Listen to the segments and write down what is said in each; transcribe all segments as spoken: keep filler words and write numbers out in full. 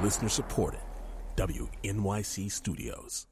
Listener supported. W N Y C Studios.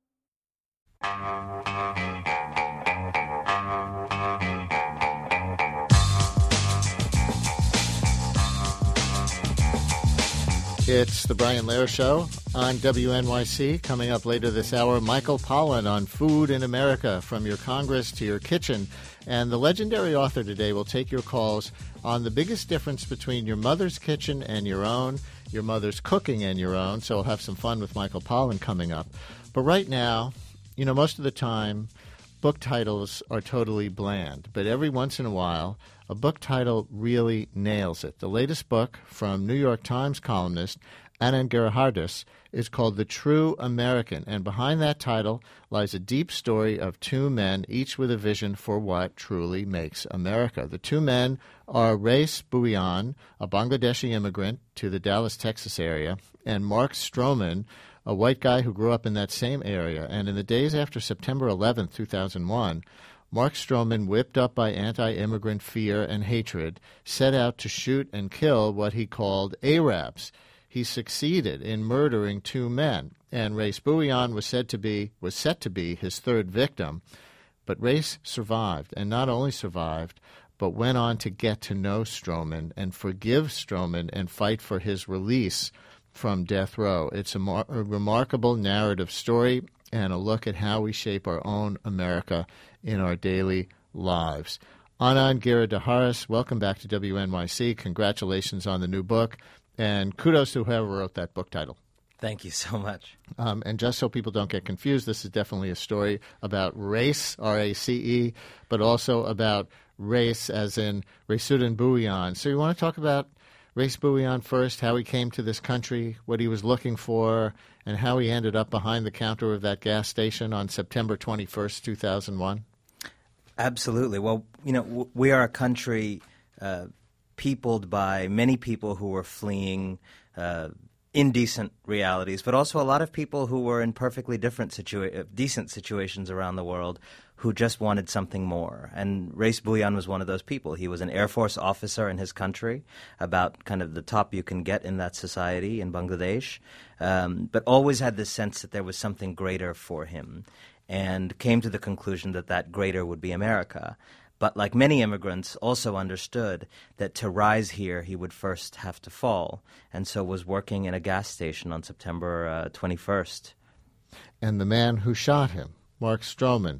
It's the Brian Lehrer Show on W N Y C. Coming up later this hour, Michael Pollan on Food in America, from your Congress to your kitchen. And the legendary author today will take your calls on the biggest difference between your mother's kitchen and your own, your mother's cooking and your own. So we'll have some fun with Michael Pollan coming up. But right now, you know, most of the time, book titles are totally bland. But every once in a while, a book title really nails it. The latest book from New York Times columnist Anand Giridharadas is called The True American, and behind that title lies a deep story of two men, each with a vision for what truly makes America. The two men are Race Bhuiyan, a Bangladeshi immigrant to the Dallas, Texas area, and Mark Stroman, a white guy who grew up in that same area. And in the days after September eleventh, two thousand one, Mark Stroman, whipped up by anti-immigrant fear and hatred, set out to shoot and kill what he called Arabs. He succeeded in murdering two men, and Race Bhuiyan was said to be was set to be his third victim. But Race survived, and not only survived, but went on to get to know Stroman and forgive Stroman and fight for his release from death row. It's a, mar- a remarkable narrative story and a look at how we shape our own America in our daily lives. Anand Giridharadas, welcome back to W N Y C. Congratulations on the new book, and kudos to whoever wrote that book title. Thank you so much. Um, and just so people don't get confused, this is definitely a story about race, R A C E, but also about race as in Raisuddin Bhuiyan. So you want to talk about Race Bhuiyan first, how he came to this country, what he was looking for, and how he ended up behind the counter of that gas station on September twenty-first, two thousand one? Absolutely. Well, you know, w- we are a country uh, peopled by many people who were fleeing uh, indecent realities, but also a lot of people who were in perfectly different situa- decent situations around the world who just wanted something more. And Race Bhuiyan was one of those people. He was an Air Force officer in his country, about kind of the top you can get in that society in Bangladesh, um, but always had this sense that there was something greater for him, and came to the conclusion that that greater would be America. But like many immigrants, also understood that to rise here, he would first have to fall, and so was working in a gas station on September uh, twenty-first. And the man who shot him, Mark Stroman,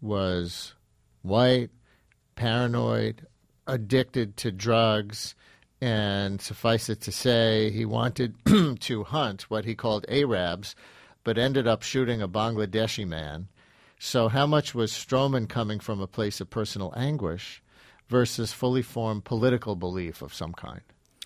was white, paranoid, addicted to drugs, and suffice it to say, he wanted to hunt what he called Arabs, but ended up shooting a Bangladeshi man. So how much was Stroman coming from a place of personal anguish versus fully formed political belief of some kind?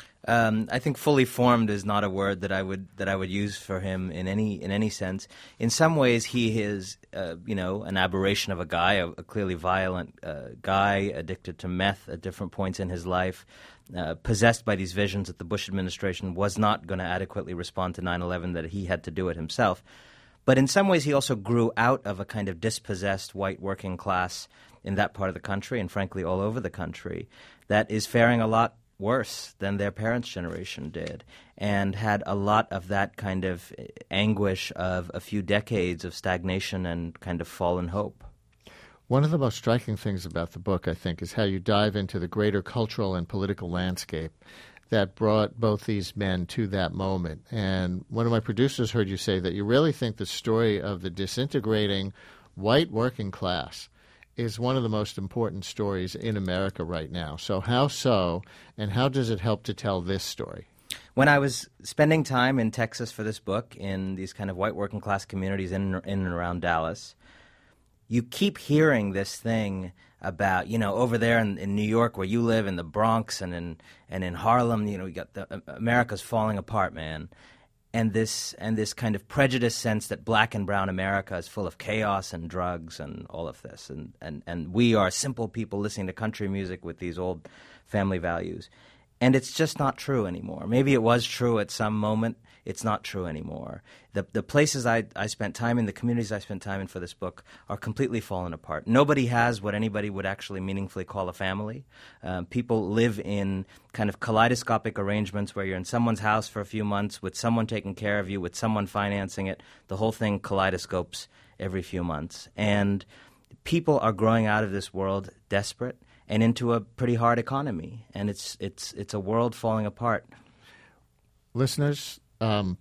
Um, I think fully formed is not a word that I would that I would use for him in any in any sense. In some ways, he is uh, you know an aberration of a guy, a, a clearly violent uh, guy, addicted to meth at different points in his life, uh, possessed by these visions that the Bush administration was not going to adequately respond to nine eleven, that he had to do it himself. But in some ways, he also grew out of a kind of dispossessed white working class in that part of the country, and frankly all over the country, that is faring a lot worse than their parents' generation did, and had a lot of that kind of anguish of a few decades of stagnation and kind of fallen hope. One of the most striking things about the book, I think, is how you dive into the greater cultural and political landscape that brought both these men to that moment. And one of my producers heard you say that you really think the story of the disintegrating white working class is one of the most important stories in America right now. So how so, and how does it help to tell this story? When I was spending time in Texas for this book, in these kind of white working class communities in, in and around Dallas, you keep hearing this thing about, you know, over there in, in New York where you live, in the Bronx and in and in Harlem, you know, you got the uh, America's falling apart, man. And this and this kind of prejudiced sense that black and brown America is full of chaos and drugs and all of this. And, and, and we are simple people listening to country music with these old family values. And it's just not true anymore. Maybe it was true at some moment. It's not true anymore. The the places I, I spent time in, the communities I spent time in for this book are completely fallen apart. Nobody has what anybody would actually meaningfully call a family. Um, people live in kind of kaleidoscopic arrangements where you're in someone's house for a few months with someone taking care of you, with someone financing it. The whole thing kaleidoscopes every few months. And people are growing out of this world desperate and into a pretty hard economy. And it's it's it's a world falling apart. Listeners, Um,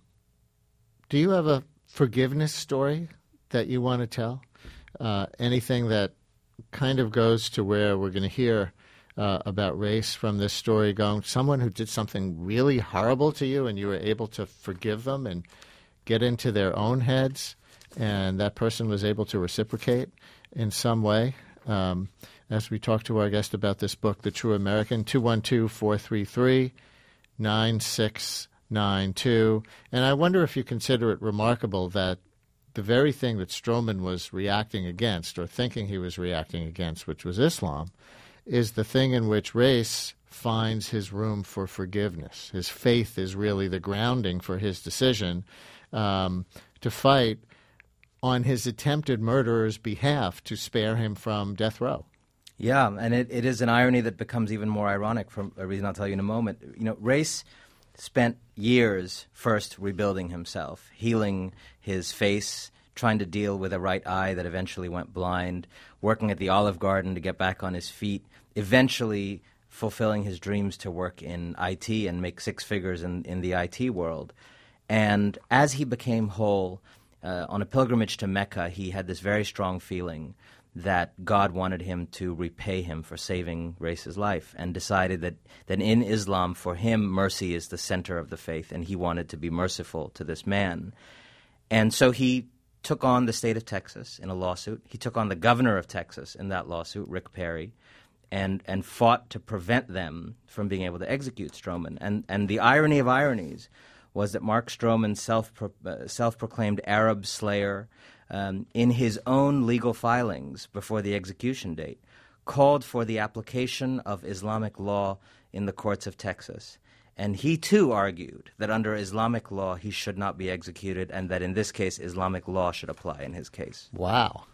do you have a forgiveness story that you want to tell? Uh, anything that kind of goes to where we're going to hear uh, about race from this story going, someone who did something really horrible to you and you were able to forgive them and get into their own heads, and that person was able to reciprocate in some way? Um, as we talk to our guest about this book, The True American, two one two, four three three, nine six nine two. And I wonder if you consider it remarkable that the very thing that Stroman was reacting against, or thinking he was reacting against, which was Islam, is the thing in which race finds his room for forgiveness. His faith is really the grounding for his decision um, to fight on his attempted murderer's behalf to spare him from death row. Yeah, and it, it is an irony that becomes even more ironic for a reason I'll tell you in a moment. You know, race spent years first rebuilding himself, healing his face, trying to deal with a right eye that eventually went blind, working at the Olive Garden to get back on his feet, eventually fulfilling his dreams to work in I T and make six figures in, in the I T world. And as he became whole, uh, on a pilgrimage to Mecca, he had this very strong feeling that God wanted him to repay him for saving Race's life, and decided that, that in Islam, for him, mercy is the center of the faith, and he wanted to be merciful to this man. And so he took on the state of Texas in a lawsuit. He took on the governor of Texas in that lawsuit, Rick Perry, and, and fought to prevent them from being able to execute Stroman. And, and the irony of ironies was that Mark Stroman, self-pro- uh, self-proclaimed Arab slayer, Um, in his own legal filings before the execution date, called for the application of Islamic law in the courts of Texas. And he, too, argued that under Islamic law he should not be executed, and that in this case Islamic law should apply in his case. Wow.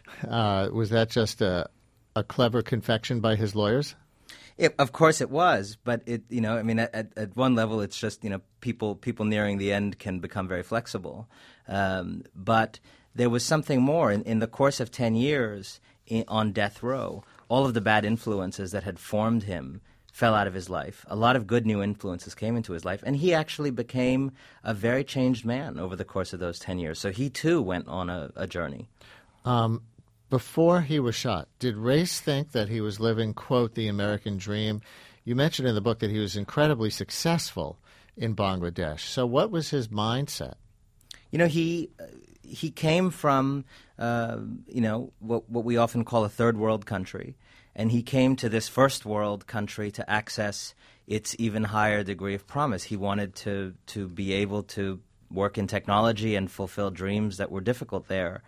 Uh, was that just a, a clever confection by his lawyers? It, of course it was, but it, you know, I mean, at, at one level it's just, you know, people people nearing the end can become very flexible. Um, but there was something more. In, in the course of ten years in, on death row, all of the bad influences that had formed him fell out of his life. A lot of good new influences came into his life, and he actually became a very changed man over the course of those ten years. So he, too, went on a, a journey. Um, before he was shot, did Race think that he was living, quote, the American dream? You mentioned in the book that he was incredibly successful in Bangladesh. So what was his mindset? You know, he... Uh, He came from, uh, you know, what, what we often call a third world country, and he came to this first world country to access its even higher degree of promise. He wanted to, to be able to work in technology and fulfill dreams that were difficult there.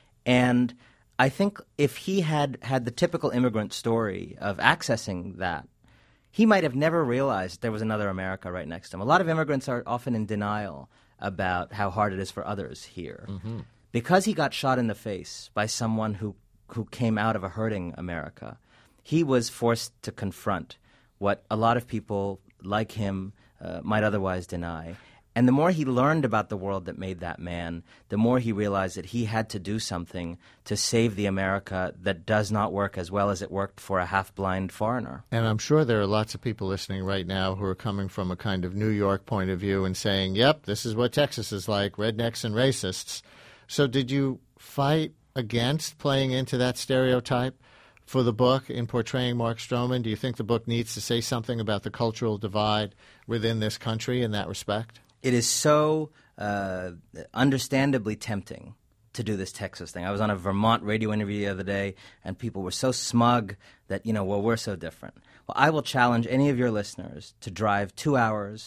And I think if he had had the typical immigrant story of accessing that, he might have never realized there was another America right next to him. A lot of immigrants are often in denial about how hard it is for others here. Mm-hmm. Because he got shot in the face by someone who, who came out of a hurting America, he was forced to confront what a lot of people like him uh, might otherwise deny. And the more he learned about the world that made that man, the more he realized that he had to do something to save the America that does not work as well as it worked for a half-blind foreigner. And I'm sure there are lots of people listening right now who are coming from a kind of New York point of view and saying, yep, this is what Texas is like, rednecks and racists. So did you fight against playing into that stereotype for the book in portraying Mark Stroman? Do you think the book needs to say something about the cultural divide within this country in that respect? It is so uh, understandably tempting to do this Texas thing. I was on a Vermont radio interview the other day, and people were so smug that, you know, well, we're so different. Well, I will challenge any of your listeners to drive two hours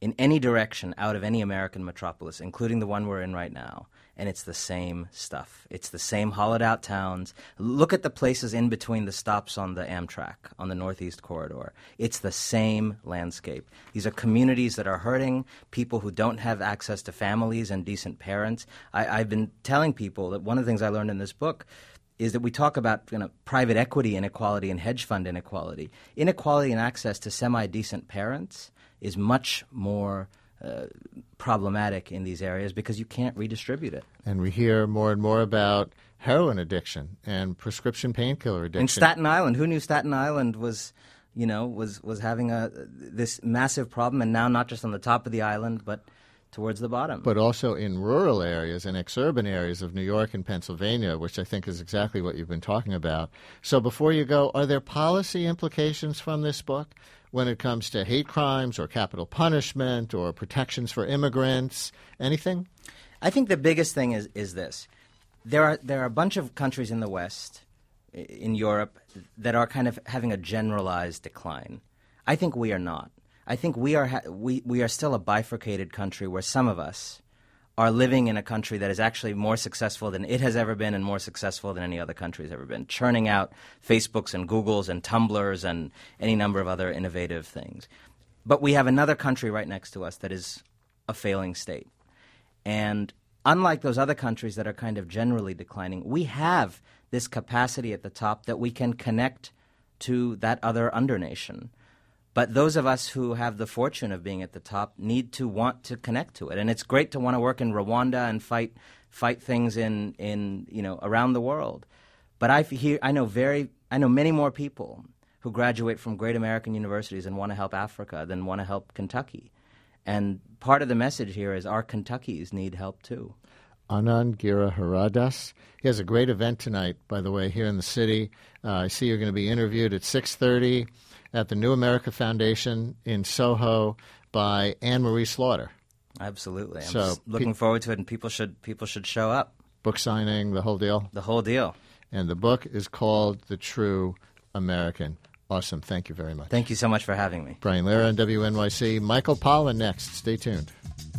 in any direction out of any American metropolis, including the one we're in right now, and it's the same stuff. It's the same hollowed-out towns. Look at the places in between the stops on the Amtrak, on the Northeast Corridor. It's the same landscape. These are communities that are hurting, people who don't have access to families and decent parents. I, I've been telling people that one of the things I learned in this book is that we talk about you know, private equity inequality and hedge fund inequality. Inequality in access to semi-decent parents is much more uh, problematic in these areas because you can't redistribute it. And we hear more and more about heroin addiction and prescription painkiller addiction. In Staten Island, who knew Staten Island was, you know, was, was having a this massive problem, and now not just on the top of the island, but towards the bottom. But also in rural areas and exurban areas of New York and Pennsylvania, which I think is exactly what you've been talking about. So before you go, are there policy implications from this book when it comes to hate crimes or capital punishment or protections for immigrants? Anything? I think the biggest thing is, is this. There are there are a bunch of countries in the West, in Europe, that are kind of having a generalized decline. I think we are not. I think we are ha- we, we are still a bifurcated country where some of us are living in a country that is actually more successful than it has ever been and more successful than any other country has ever been, churning out Facebooks and Googles and Tumblrs and any number of other innovative things. But we have another country right next to us that is a failing state. And unlike those other countries that are kind of generally declining, we have this capacity at the top that we can connect to that other undernation. But those of us who have the fortune of being at the top need to want to connect to it. And it's great to want to work in Rwanda and fight fight things in, in you know around the world. But I hear I know very I know many more people who graduate from great American universities and want to help Africa than want to help Kentucky. And part of the message here is our Kentuckys need help too. Anand Giriharadas. He has a great event tonight, by the way, here in the city. Uh, I see you're going to be interviewed at six thirty at the New America Foundation in Soho by Anne Marie Slaughter. Absolutely. I'm so, just looking pe- forward to it, and people should people should show up. Book signing, the whole deal? The whole deal. And the book is called The True American. Awesome. Thank you very much. Thank you so much for having me. Brian Lehrer on W N Y C. Michael Pollan next. Stay tuned.